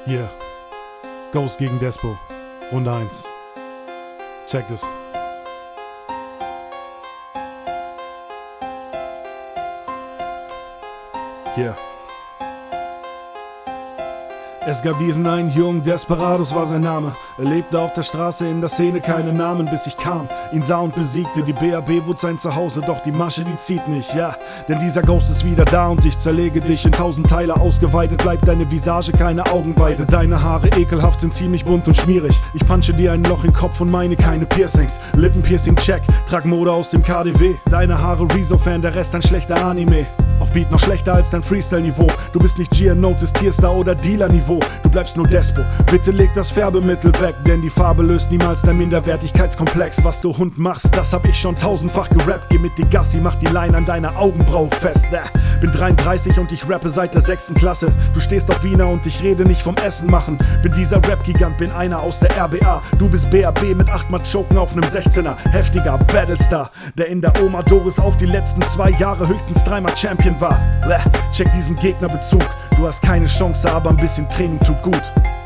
Yeah. Ghost gegen Despo. Runde 1. Check this. Yeah. Es gab diesen einen Jungen, Desperados war sein Name. Er lebte auf der Straße, in der Szene keine Namen, bis ich kam, ihn sah und besiegte. Die BAB wurde sein Zuhause, doch die Masche, die zieht nicht, ja. Denn dieser Ghost ist wieder da und ich zerlege dich in 1000 Teile. Ausgeweitet bleibt deine Visage, keine Augenweide. Deine Haare ekelhaft, sind ziemlich bunt und schmierig. Ich punche dir ein Loch in Kopf und meine keine Piercings. Lippenpiercing check, trag Mode aus dem KDW. Deine Haare Rezo-Fan, der Rest ein schlechter Anime. Auf Beat noch schlechter als dein Freestyle-Niveau. Du bist nicht G-Notice, Tierstar oder Dealer-Niveau. Du bleibst nur Despo. Bitte leg das Färbemittel weg, denn die Farbe löst niemals dein Minderwertigkeitskomplex. Was du Hund machst, das hab ich schon 1000-fach gerappt. Geh mit die Gassi, mach die Line an deiner Augenbraue fest. Bin 33 und ich rappe seit der 6. Klasse. Du stehst auf Wiener und ich rede nicht vom Essen machen. Bin dieser Rap-Gigant, bin einer aus der RBA. Du bist BAB mit 8-mal Choken auf nem 16er. Heftiger Battlestar, der in der Oma Doris auf die letzten 2 Jahre höchstens 3-mal Champion war. Check diesen Gegnerbezug. Du hast keine Chance, aber ein bisschen Training tut gut.